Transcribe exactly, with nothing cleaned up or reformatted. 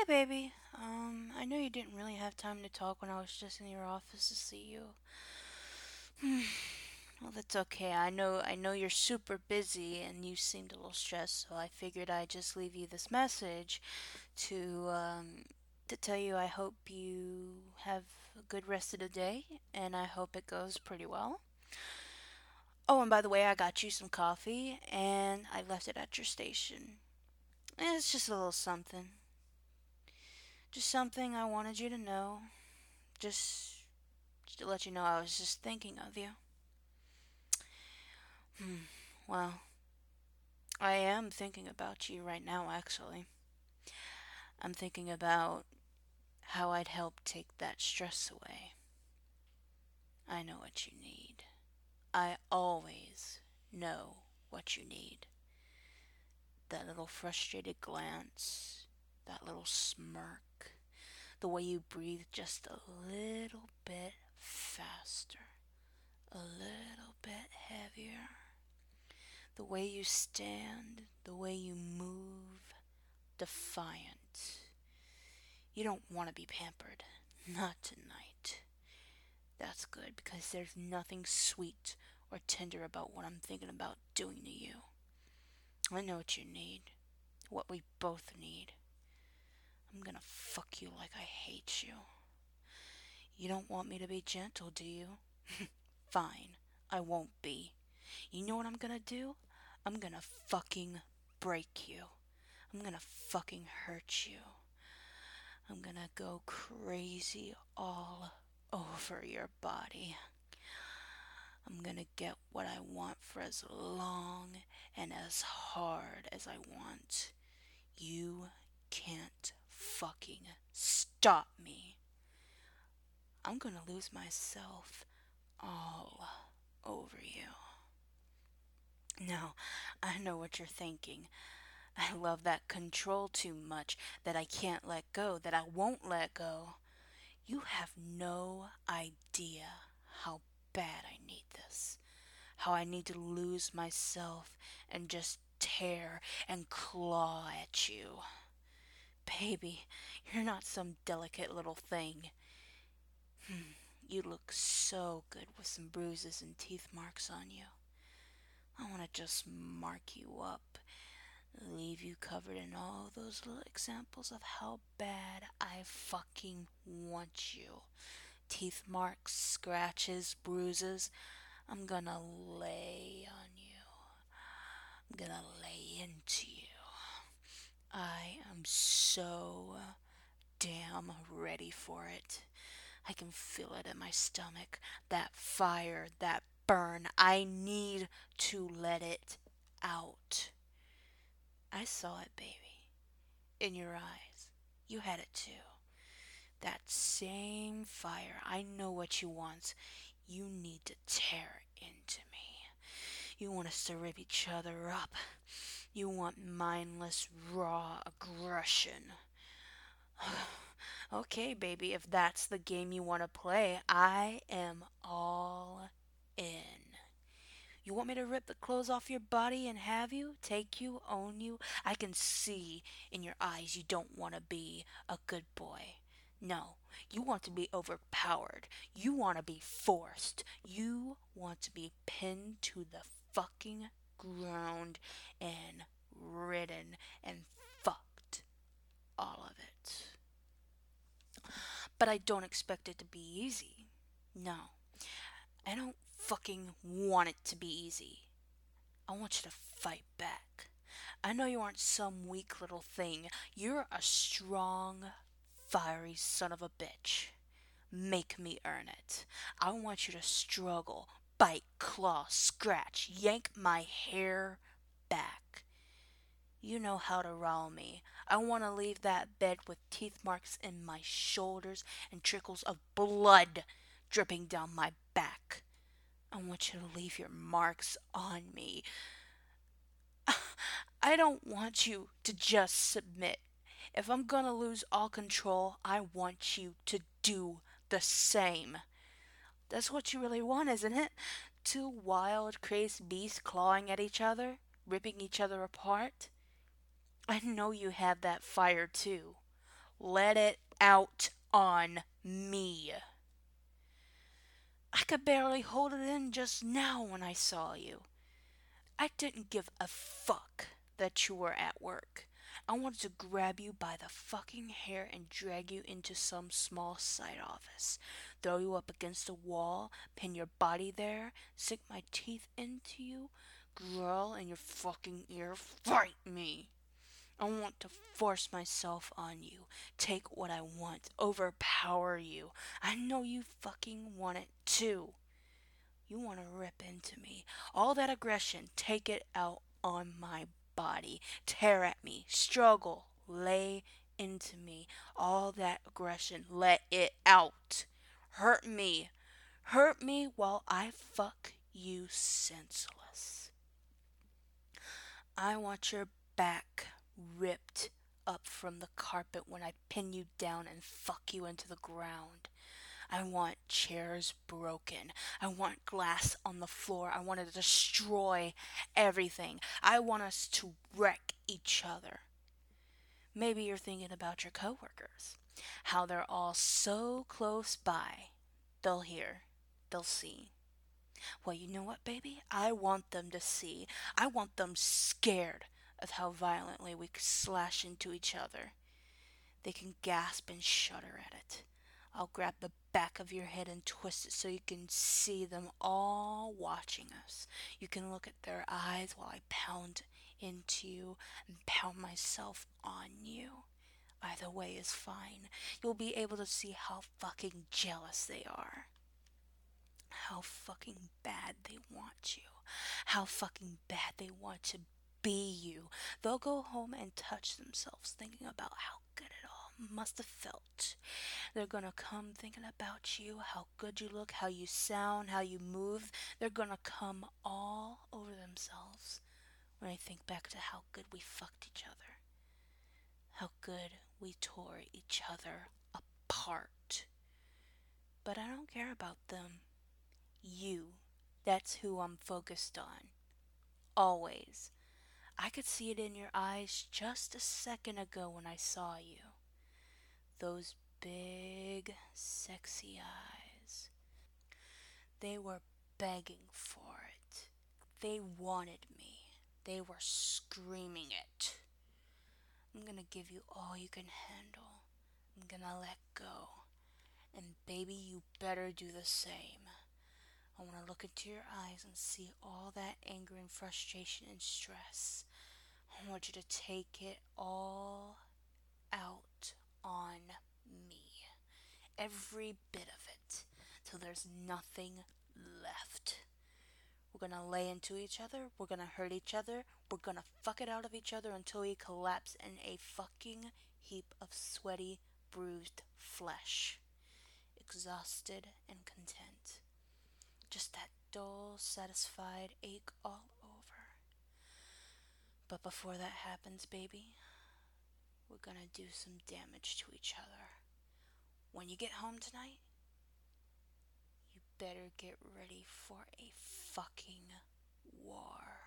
Hey, baby. Um, I know you didn't really have time to talk when I was just in your office to see you. Well, that's okay. I know I know you're super busy and you seemed a little stressed, so I figured I'd just leave you this message to um to tell you I hope you have a good rest of the day and I hope it goes pretty well. Oh, and by the way, I got you some coffee and I left it at your station. It's just a little something. Just something I wanted you to know. Just Just to let you know, I was just thinking of you. Hmm. Well, I am thinking about you right now, actually. I'm thinking about how I'd help take that stress away. I know what you need. I always know what you need. That little frustrated glance, that little smirk, the way you breathe just a little bit faster, a little bit heavier. The way you stand, the way you move, defiant. You don't want to be pampered. Not tonight. That's good because there's nothing sweet or tender about what I'm thinking about doing to you. I know what you need, what we both need. I'm gonna fuck you like I hate you. You don't want me to be gentle, do you? Fine, I won't be. You know what I'm gonna do? I'm gonna fucking break you. I'm gonna fucking hurt you. I'm gonna go crazy all over your body. I'm gonna get what I want for as long and as hard as I want. You can't fucking stop me. I'm gonna lose myself all over you. Now, I know what you're thinking. I love that control too much that I can't let go, that I won't let go. You have no idea how bad I need this. How I need to lose myself and just tear and claw at you. Baby, you're not some delicate little thing. You look so good with some bruises and teeth marks on you. I want to just mark you up, leave you covered in all those little examples of how bad I fucking want you. Teeth marks, scratches, bruises. I'm gonna lay on you. I'm gonna lay into you. I am so damn ready for it. I can feel it in my stomach. That fire, that burn. I need to let it out. I saw it, baby. In your eyes. You had it too. That same fire. I know what you want. You need to tear into me. You want us to rip each other up. You want mindless, raw aggression. Okay, baby, if that's the game you want to play, I am all in. You want me to rip the clothes off your body and have you, take you, own you? I can see in your eyes you don't want to be a good boy. No, you want to be overpowered. You want to be forced. You want to be pinned to the fucking ground and ridden and fucked. All of it. But I don't expect it to be easy. No, I don't fucking want it to be easy. I want you to fight back. I know you aren't some weak little thing. You're a strong, fiery son of a bitch. Make me earn it. I want you to struggle, bite, claw, scratch, yank my hair back. You know how to rile me. I want to leave that bed with teeth marks in my shoulders and trickles of blood dripping down my back. I want you to leave your marks on me. I don't want you to just submit. If I'm gonna lose all control, I want you to do the same. That's what you really want, isn't it? Two wild, crazed beasts clawing at each other, ripping each other apart? I know you have that fire too. Let it out on me. I could barely hold it in just now when I saw you. I didn't give a fuck that you were at work. I wanted to grab you by the fucking hair and drag you into some small side office, throw you up against a wall, pin your body there, sink my teeth into you, growl in your fucking ear, fight me. I want to force myself on you, take what I want, overpower you. I know you fucking want it too. You want to rip into me. All that aggression, take it out on my body. Tear at me. Struggle. Lay into me. All that aggression, let it out. Hurt me. Hurt me while I fuck you senseless. I want your back ripped up from the carpet when I pin you down and fuck you into the ground. I want chairs broken. I want glass on the floor. I want to destroy everything. I want us to wreck each other. Maybe you're thinking about your coworkers, how they're all so close by. They'll hear, they'll see. Well, you know what, baby? I want them to see. I want them scared of how violently we slash into each other. They can gasp and shudder at it. I'll grab the back of your head and twist it so you can see them all watching us. You can look at their eyes while I pound into you and pound myself on you. Either way is fine. You'll be able to see how fucking jealous they are. How fucking bad they want you. How fucking bad they want to be you. They'll go home and touch themselves thinking about how good it all must have felt. They're gonna come thinking about you, how good you look, how you sound, how you move. They're gonna come all over themselves when I think back to how good we fucked each other. How good we tore each other apart. But I don't care about them. You. That's who I'm focused on. Always. I could see it in your eyes just a second ago when I saw you. Those big, sexy eyes. They were begging for it. They wanted me. They were screaming it. I'm gonna give you all you can handle. I'm gonna let go. And baby, you better do the same. I want to look into your eyes and see all that anger and frustration and stress. I want you to take it all out on me. Every bit of it. Till there's nothing left. We're gonna lay into each other. We're gonna hurt each other. We're gonna fuck it out of each other until we collapse in a fucking heap of sweaty, bruised flesh. Exhausted and content. Just that dull, satisfied ache all over. But before that happens, baby, we're gonna do some damage to each other. When you get home tonight, you better get ready for a fucking war.